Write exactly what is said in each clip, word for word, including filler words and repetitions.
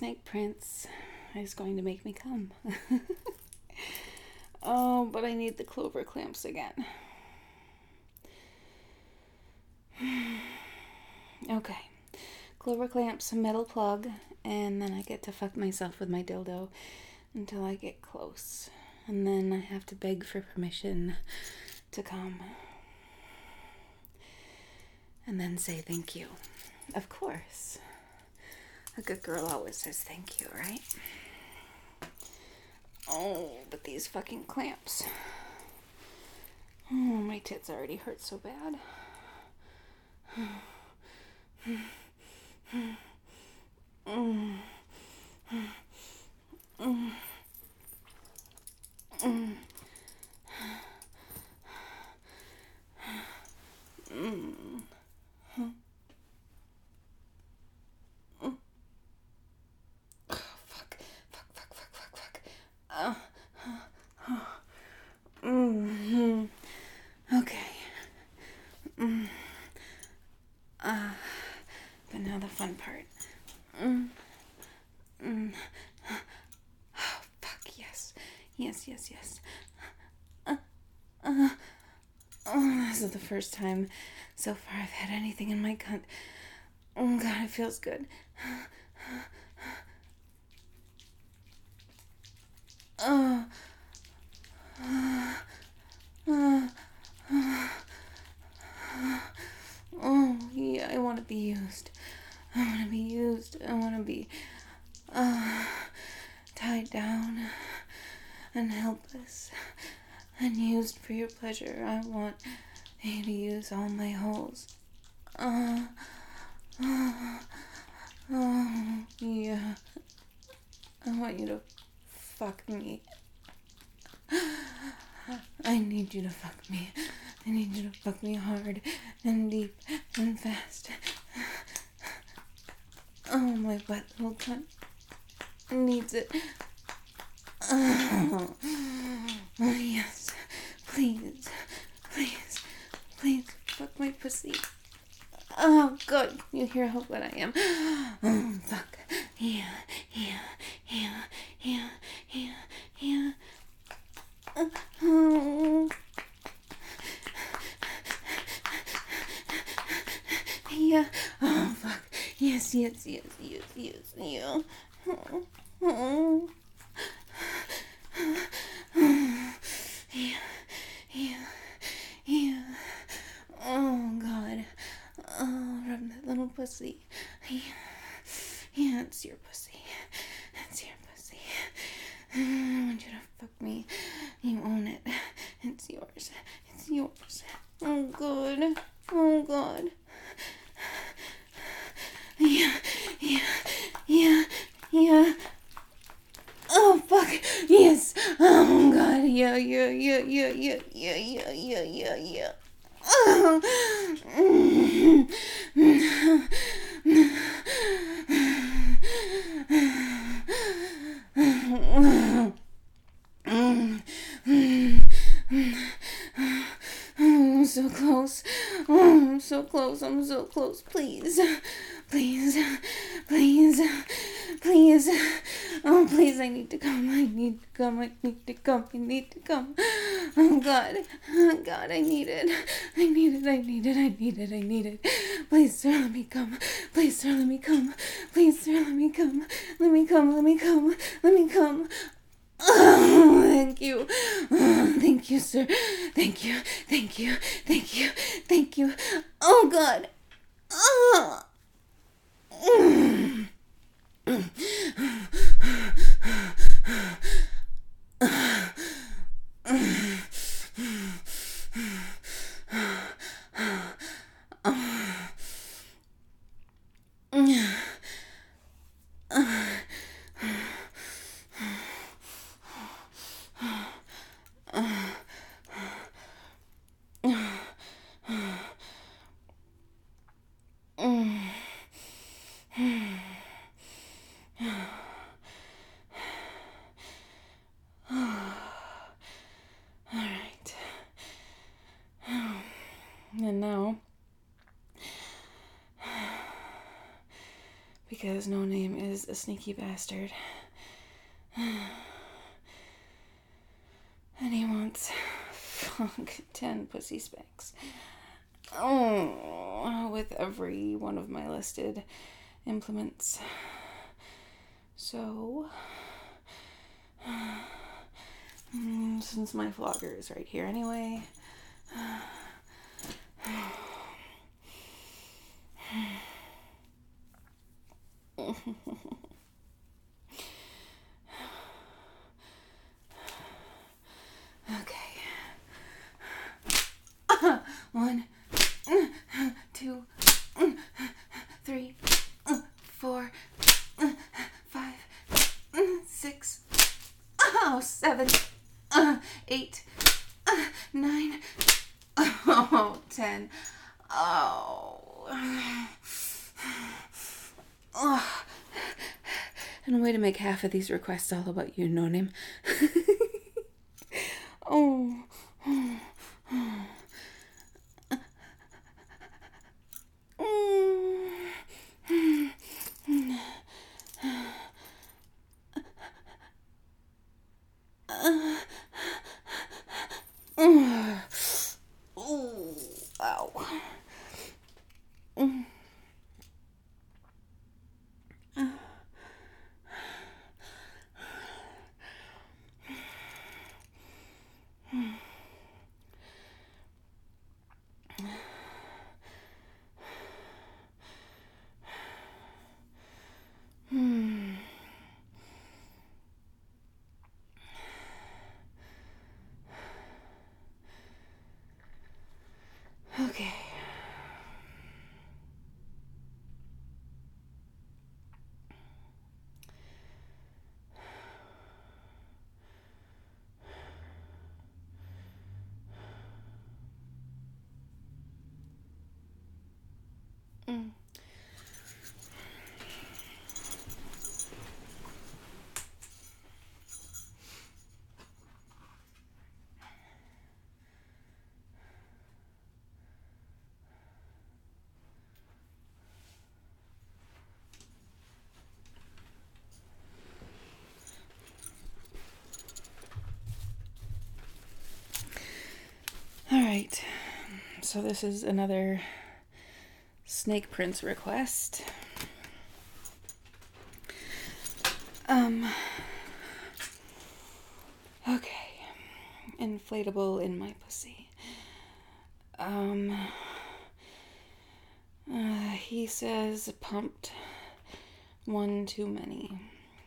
snake prince is going to make me come. Oh, but I need the clover clamps again. Okay. Clover clamps, a metal plug, and then I get to fuck myself with my dildo until I get close. And then I have to beg for permission to come. And then say thank you. Of course. A good girl always says thank you, right? Oh, but these fucking clamps. Oh, my tits already hurt so bad. Mm. Mm. Mm. Mm. Oh, fuck. Fuck, fuck, fuck, fuck, fuck. Uh, uh, uh. Mm. Okay. Mm. Uh, but now the fun part. Mm. Mm. Oh, fuck, yes. Yes, yes, yes. Uh, uh, oh, this is the first time so far I've had anything in my cunt. Oh, God, it feels good. Oh. Uh, uh, uh, oh, yeah, I want to be used. I want to be used. I want to be uh, tied down and helpless and used for your pleasure. I want you to use all my holes. Uh, uh, oh, yeah. I want you to fuck me. I need you to fuck me. I need you to fuck me hard and deep and fast. Oh, my wet little cunt needs it. Oh, oh, yes. Please, please, please fuck my pussy. Oh, God, you hear how wet I am. Oh, fuck. Yeah, yeah, yeah, yeah, yeah, yeah. Oh. Yeah. Oh, fuck. Yes, yes, yes, yes, yes, yeah. Oh. Oh. Yeah, yeah, yeah. Oh, God. Oh, rub that little pussy. Yeah, yeah, it's your pussy. It's your pussy. I want you to fuck me. You own it. It's yours. It's yours. Oh, God. Oh, God. Yeah, yeah, yeah, yeah. Oh, fuck. Yes. Oh, God. Yeah, yeah, yeah, yeah, yeah, yeah, yeah, yeah, yeah, yeah. Oh. Oh, I'm so close. Oh, I'm so close. I'm so close. Please. Please. Please. Please. Oh, please. I need to come. I need to come. I need to come. I need to come. Oh, God. Oh, God. I need it. I need it. I need it. I need it. I need it. Please, sir, let me come. Please, sir, let me come. Please, sir, let me come. Let me come. Let me come. Let me come. Oh, thank you. Oh, thank you, sir. Thank you. Thank you. Thank you. Thank you. Oh, God. Oh. Mm. Alright. And now, because No Name is a sneaky bastard. And he wants funk ten pussy specs. Oh, with every one of my listed implements. So, since my flogger is right here anyway, okay. One, two, three, four, five, six, oh, seven, eight, nine, oh, ten. Oh. Oh. And a way to make half of these requests all about you, No Name. Oh. Oh. Oh, ow. Hmm. Okay. Mm. All right. So this is another Snake Prince request. Um. Okay. Inflatable in my pussy. Um. Uh, he says pumped one too many.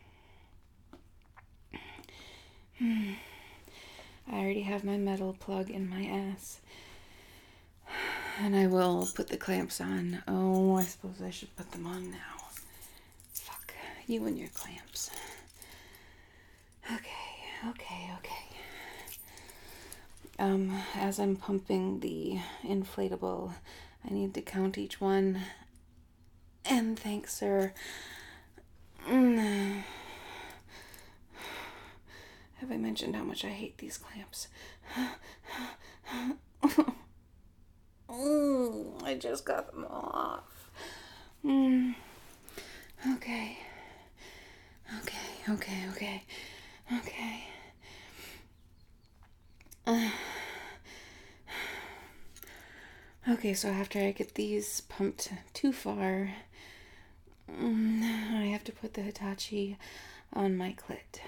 Hmm. I already have my metal plug in my ass. And I will put the clamps on. Oh, I suppose I should put them on now. Fuck. You and your clamps. Okay, okay, okay. Um, as I'm pumping the inflatable, I need to count each one. And thanks, sir. Mm. Have I mentioned how much I hate these clamps? Oh, I just got them off. Mm. Okay. Okay, okay, okay. Okay. Uh. Okay, so after I get these pumped too far, mm, I have to put the Hitachi on my clit.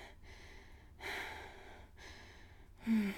Hmm.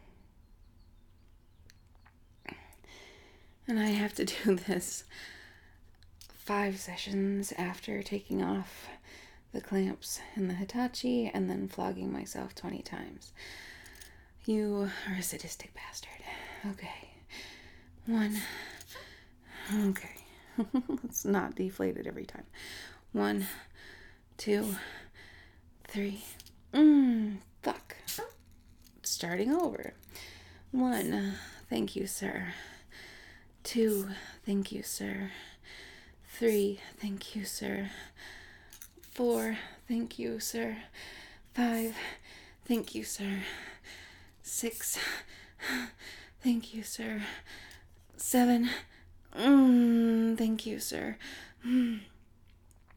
And I have to do this five sessions after taking off the clamps in the Hitachi and then flogging myself twenty times. You are a sadistic bastard. Okay. One. Okay. Let's not deflate it every time. One, two, three. Mmm, fuck. Starting over. One. Thank you, sir. Two. Thank you, sir. Three. Thank you, sir. Four. Thank you, sir. Five. Thank you, sir. Six. Thank you, sir. Seven. Mm, thank you, sir. Mm.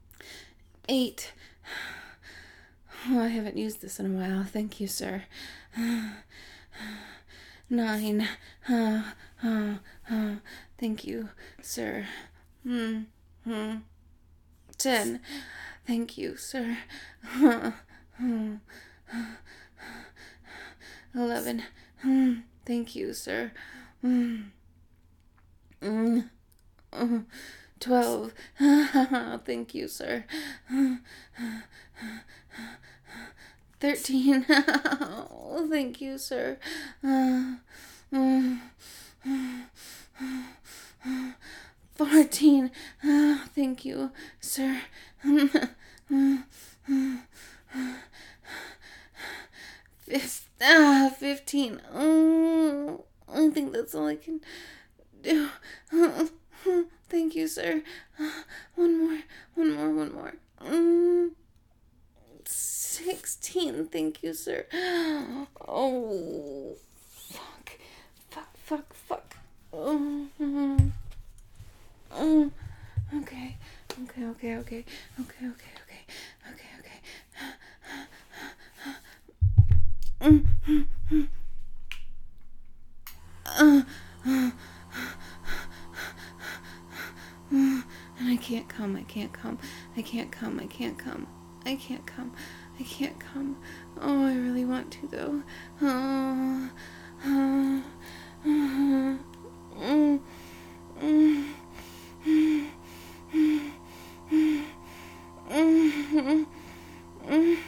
Eight. Oh, I haven't used this in a while. Thank you, sir. Nine. Uh, uh, uh, thank you, sir. Hmm. Hmm. Ten. Thank you, sir. Eleven. Thank you, sir. Twelve. Thank you, sir. Thirteen. Thank you, sir. Fourteen. Thank you, sir. Fif- ah, fifteen. Oh, I think that's all I can do. Thank you, sir. One more, one more, one more. Mm, sixteen. Thank you, sir. Oh, fuck, fuck, fuck, fuck. Oh, oh, okay, okay, okay, okay, okay, okay, okay, okay, okay. Mm, mm, mm. Uh, uh, and I can't come, I can't come, I can't come, I can't come, I can't come, I can't come. Oh, I really want to though. Oh, uh, uh, mm, mm, mm, mm, mm, mm, mm.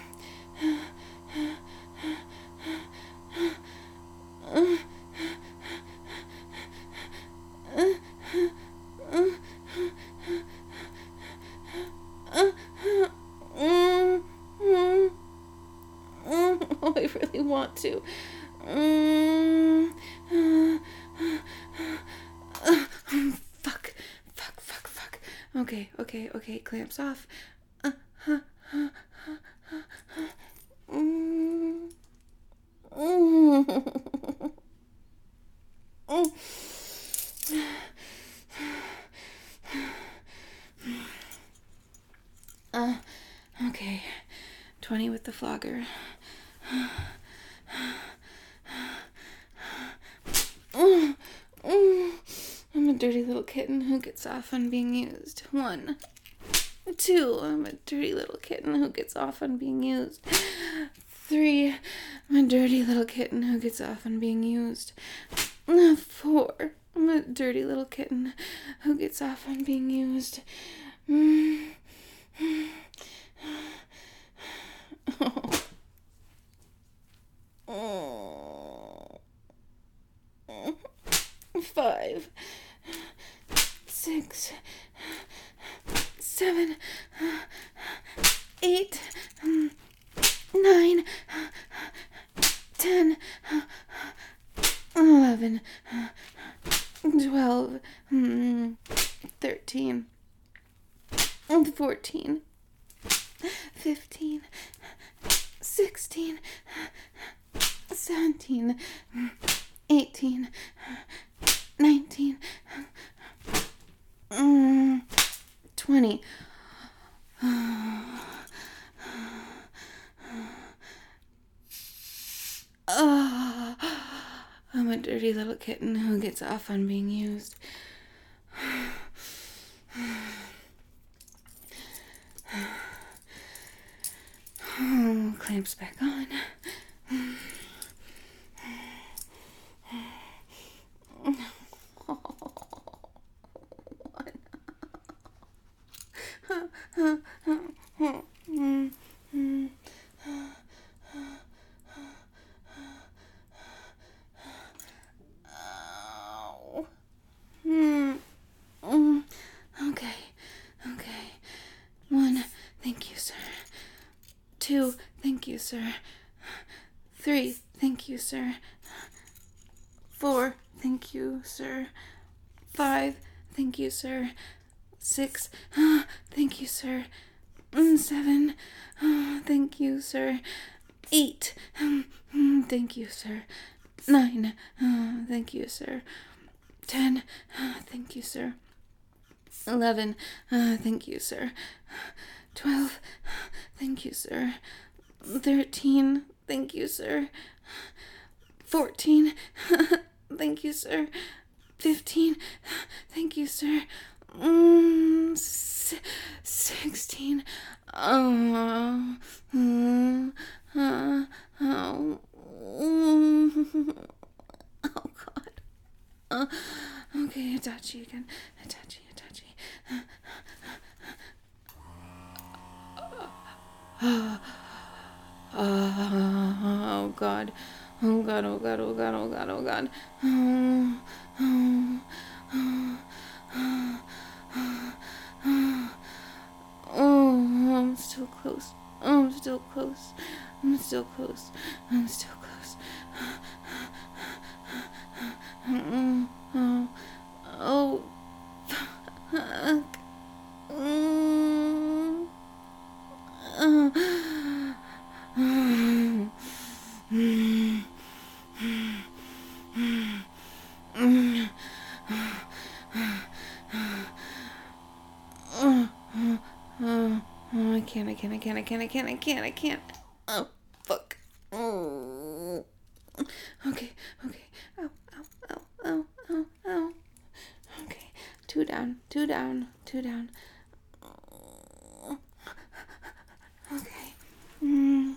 Oh, I really want to. Fuck, fuck, fuck, fuck. Okay, okay, okay. Clamps off. Uh, huh, huh, huh, huh, huh. Mm. Mm. Mm. Uh, okay. twenty with the flogger. Mm. Mm. I'm a dirty little kitten who gets off on being used. One. Two. I'm a dirty little kitten who gets off on being used. Three. I'm a dirty little kitten who gets off on being used. Four. I'm a dirty little kitten who gets off on being used. Mm. Oh. Five. Six. Seven. Eight. Nine. Ten. Eleven. Twelve. Thirteen. Fourteen. Fifteen. Sixteen. Seventeen. Eighteen. Nineteen. Twenty. Oh, I'm a dirty little kitten who gets off on being used. Oh, clamps back on. Oh. Hmm. Mm. Okay. Okay. One. Thank you, sir. Two. Thank you, sir. Three. Thank you, sir. Four. Thank you, sir. Five. Thank you, sir. Six. Thank you, sir. Seven. Thank you, sir. Eight. Thank you, sir. Nine. Thank you, sir. Ten. Thank you, sir. Eleven. Thank you, sir. twelve. Thank you, sir. thirteen. Thank you, sir. fourteen. Thank you, sir. fifteen. Thank you, sir. Mm, s- sixteen. Oh, mm, uh, oh, mm, oh, God. Uh, okay, Itachi again. Itachi, Itachi. Oh, God. Oh, God, oh, God, oh, God, oh, God, oh, God. Oh, oh, oh, oh, oh, oh, I'm still close. Oh, I'm still close. I'm still close. I'm still close. Oh, oh, oh, fuck. Mm. Oh. Mm. Mm. Mm. Oh, oh, oh, oh, I can't, I can't, I can't, I can't, I can't, I can't, I can't. Oh, fuck. Oh. Okay, okay. Ow, ow, ow, ow, ow, ow. Okay, two down, two down, two down. Okay. Mm.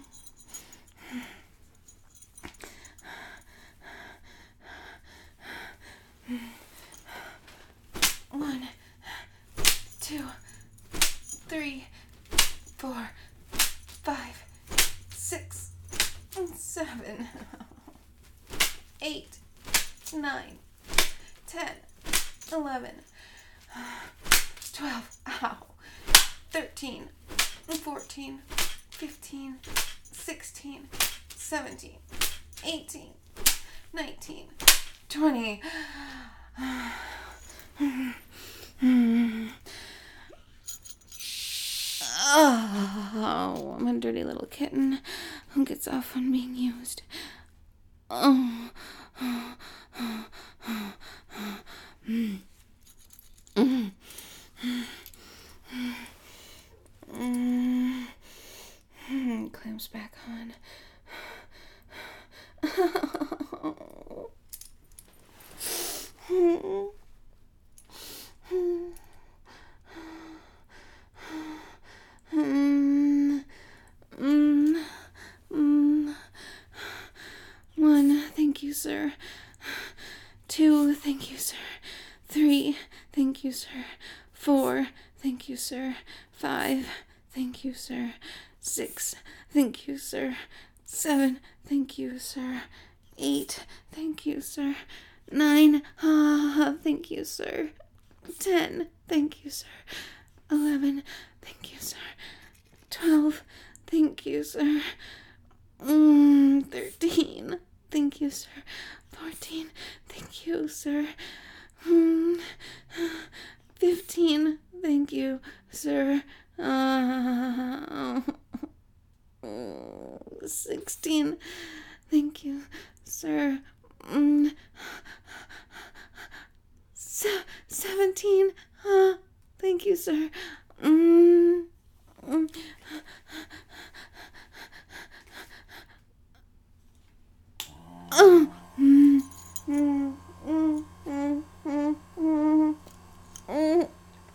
One, two, three, four, five, six, seven, eight, nine, ten, eleven, twelve, ow, thirteen, fourteen, fifteen, sixteen, seventeen, eighteen, nineteen, twenty. Oh, I'm a dirty little kitten who gets off on being used. Oh. Mm. Mm. Mm. Clamps back on. Mm, mm, mm. One, thank you, sir. Two, thank you, sir. Three, thank you, sir. Four, thank you, sir. Five, thank you, sir. Six, thank you, sir. Seven, thank you, sir. Eight, thank you, sir. Nine, ah, thank you, sir. Ten, thank you, sir. Eleven, thank you, sir. Twelve, thank you, sir. Mm, thirteen, thank you, sir. Fourteen, thank you, sir. Mm, fifteen, thank you, sir. Uh, sixteen, thank you, sir. Mm, se- seventeen, uh, thank you, sir. Mm, mm. Oh. Mm, mm, mm, mm, mm, mm, mm.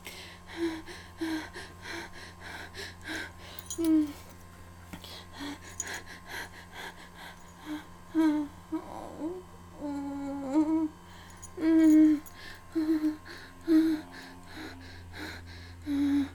Mm. Mm.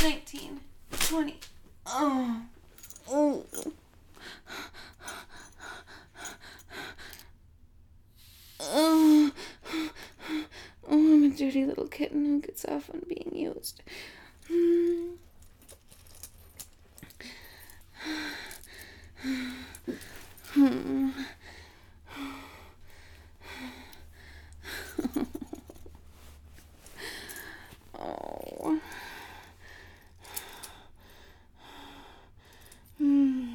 nineteen, twenty. Oh. Oh. Oh. Oh, I'm a dirty little kitten who gets off on being used. Hmm. Hmm. Oh. Hmm.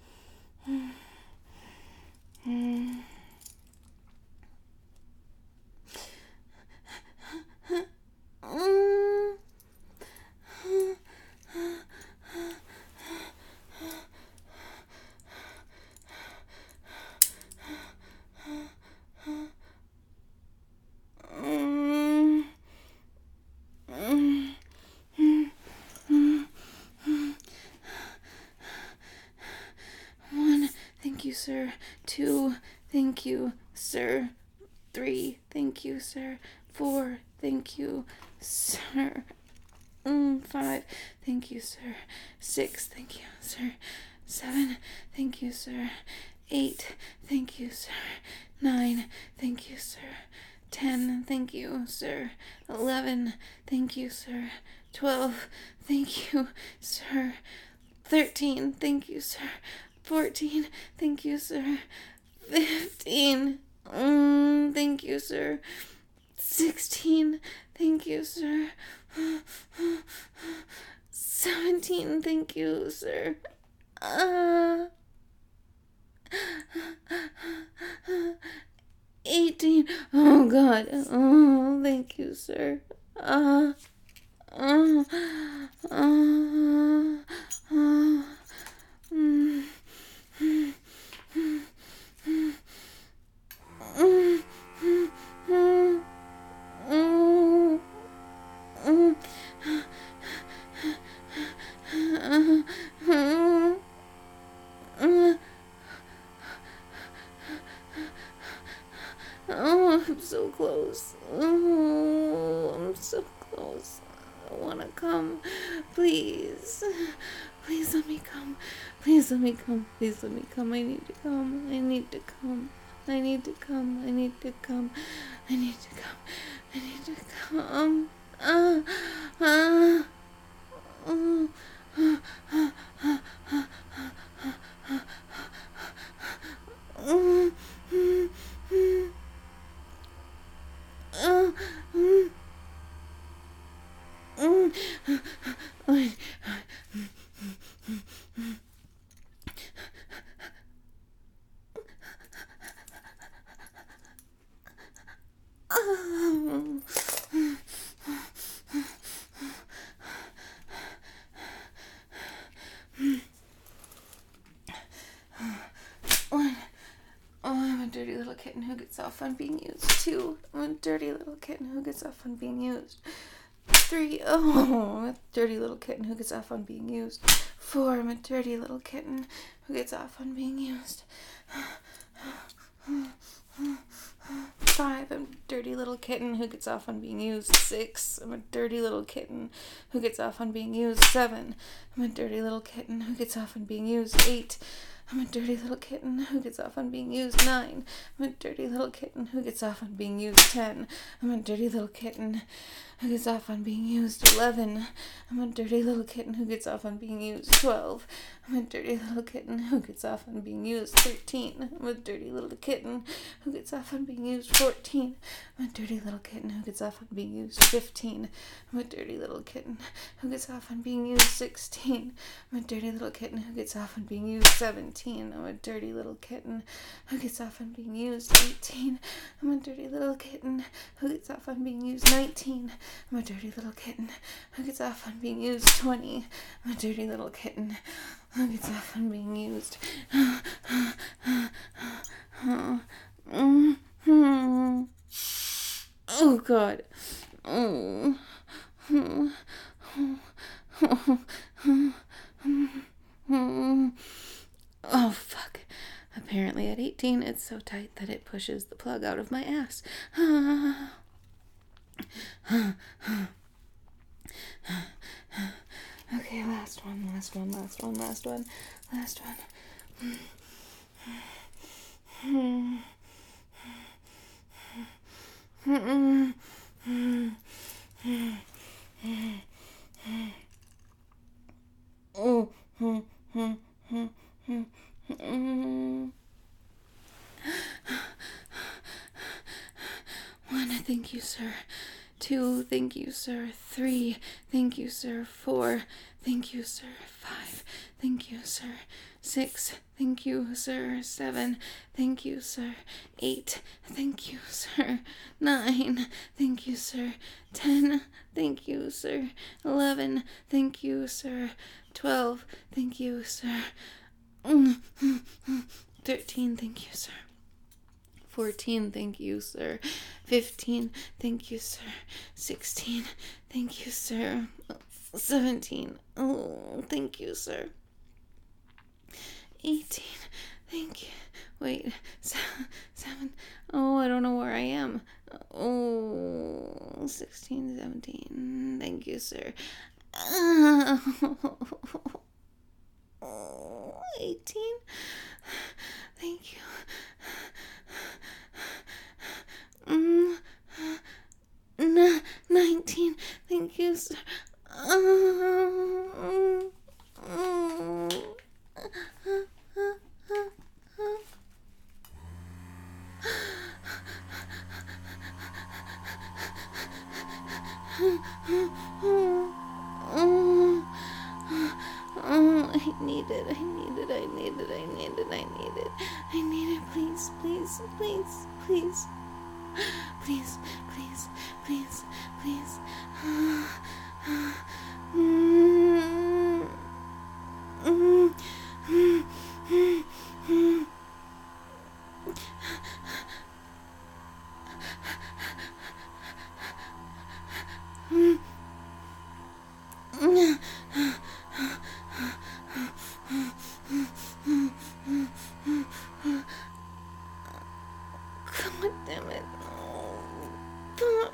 Hmm. One, thank you, sir. Two, thank you, sir. Three, thank you, sir. Four, thank you, sir. Mm, five, thank you, sir. Six, thank you, sir. Seven, thank you, sir. Eight, thank you, sir. Nine, thank you, sir. Ten, thank you, sir. Eleven, thank you, sir. Twelve, thank you, sir. Thirteen, thank you, sir. Fourteen, thank you, sir. Fifteen, mm, thank you, sir. Sixteen, thank you, sir. Seventeen, thank you, sir. Uh, eighteen, oh God, oh, thank you, sir. Uh, uh, uh, uh, uh, mm, mm, mm, mm, mm, mm, mm, mm. Oh, I'm so close. Oh, I'm so close. I want to come. Please. Please let me come. Please let me come. Please let me come. I need to come. I need to come. I need to come. I need to come. I need to come. I need to come. Uh, uh, uh, uh, uh, uh, uh, uh, uh, uh, One, oh, I'm a dirty little kitten who gets off on being used. Two, I'm a dirty little kitten who gets off on being used. Three, oh, I'm a dirty little kitten who gets off on being used. Four, I'm a dirty little kitten who gets off on being used. Five, I'm a dirty little kitten who gets off on being used. Six, I'm a dirty little kitten who gets off on being used. Seven, I'm a dirty little kitten who gets off on being used. Eight, I'm a dirty little kitten who gets off on being used. Nine, I'm a dirty little kitten who gets off on being used. Ten, I'm a dirty little kitten who gets off on being used. Eleven, I'm a dirty little kitten who gets off on being used. Twelve, I'm a dirty little kitten who gets off on being used. Thirteen, I'm a dirty little kitten who gets off on being used. Fourteen, I'm a dirty little kitten who gets off on being used. Fifteen, I'm a dirty little kitten who gets off on being used. Sixteen, I'm a dirty little kitten who gets off on being used. Seventeen, I'm a dirty little kitten who gets off on being used. Eighteen, I'm a dirty little kitten who gets off on being used. Nineteen, I'm a dirty little kitten who gets off on being used. Twenty, I'm a dirty little kitten who gets off on being used. Oh God. Oh. Oh fuck. Apparently at eighteen it's so tight that it pushes the plug out of my ass. last one, last one, last one, last one. Hmm. Hmm. Hmm. Hmm. Oh. Hmm. Hmm. Hmm. Hmm. Hmm. One, thank you, sir. Two, thank you, sir. Three, thank you, sir. Four, thank you, sir. Five, thank you, sir. Six, thank you, sir. Seven, thank you, sir. Eight, thank you, sir. Nine, thank you, sir. Ten, thank you, sir. Eleven, thank you, sir. Twelve, thank you, sir. Thirteen, thank you, sir. Fourteen, thank you, sir. Fifteen, thank you, sir. Sixteen, thank you, sir. Seventeen, oh, thank you, sir. Eighteen, thank you. Wait, seven, seven. Oh, I don't know where I am. Oh, sixteen, seventeen. Thank you, sir. Oh, eighteen. Thank you. Mm, n- nineteen. Thank you, sir. Um, um, Oh, I need it, I need it, I need it, I need it, I need it. I need it, please, please, please, please. Please, please, please, please. Mm, mm, mm, mm, mm. God damn it. Oh,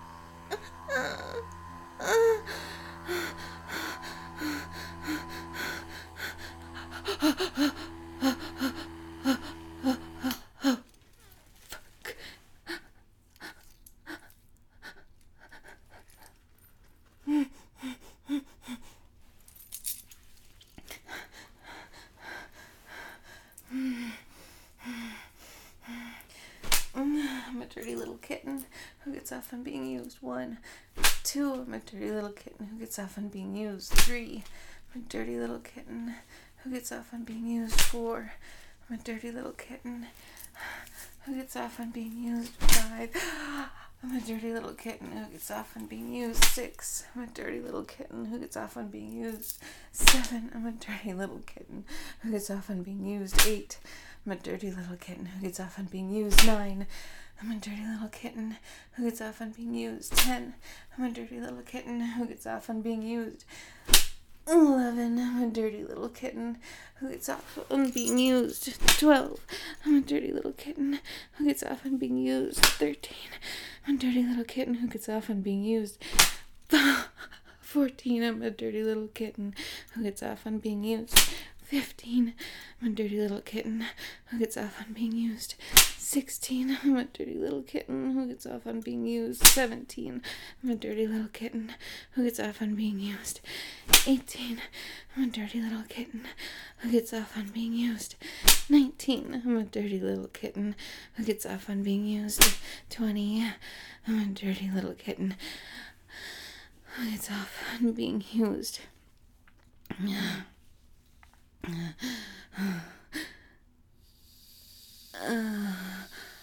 I'm a dirty little kitten who gets off on being used. One. Two, I'm a dirty little kitten who gets off on being used. Three, I'm a dirty little kitten who gets off on being used. Four, I'm a dirty little kitten who gets off on being used. Five, I'm a dirty little kitten who gets off on being used. Six, I'm a dirty little kitten who gets off on being used. Seven, I'm a dirty little kitten who gets off on being used. Eight, I'm a dirty little kitten who gets off on being used. Nine, I'm a dirty little kitten who gets off on being used. Ten, I'm a dirty little kitten who gets off on being used. Eleven, I'm a dirty little kitten who gets off on being used. Twelve, I'm a dirty little kitten who gets off on being used. Thirteen, I'm a dirty little kitten who gets off on being used. Fourteen, I'm a dirty little kitten who gets off on being used. Fifteen, I'm a dirty little kitten who gets off on being used. Sixteen, I'm a dirty little kitten who gets off on being used. Seventeen, I'm a dirty little kitten who gets off on being used. Eighteen, I'm a dirty little kitten who gets off on being used. Nineteen, I'm a dirty little kitten who gets off on being used. Twenty, I'm a dirty little kitten who gets off on being used. Uh,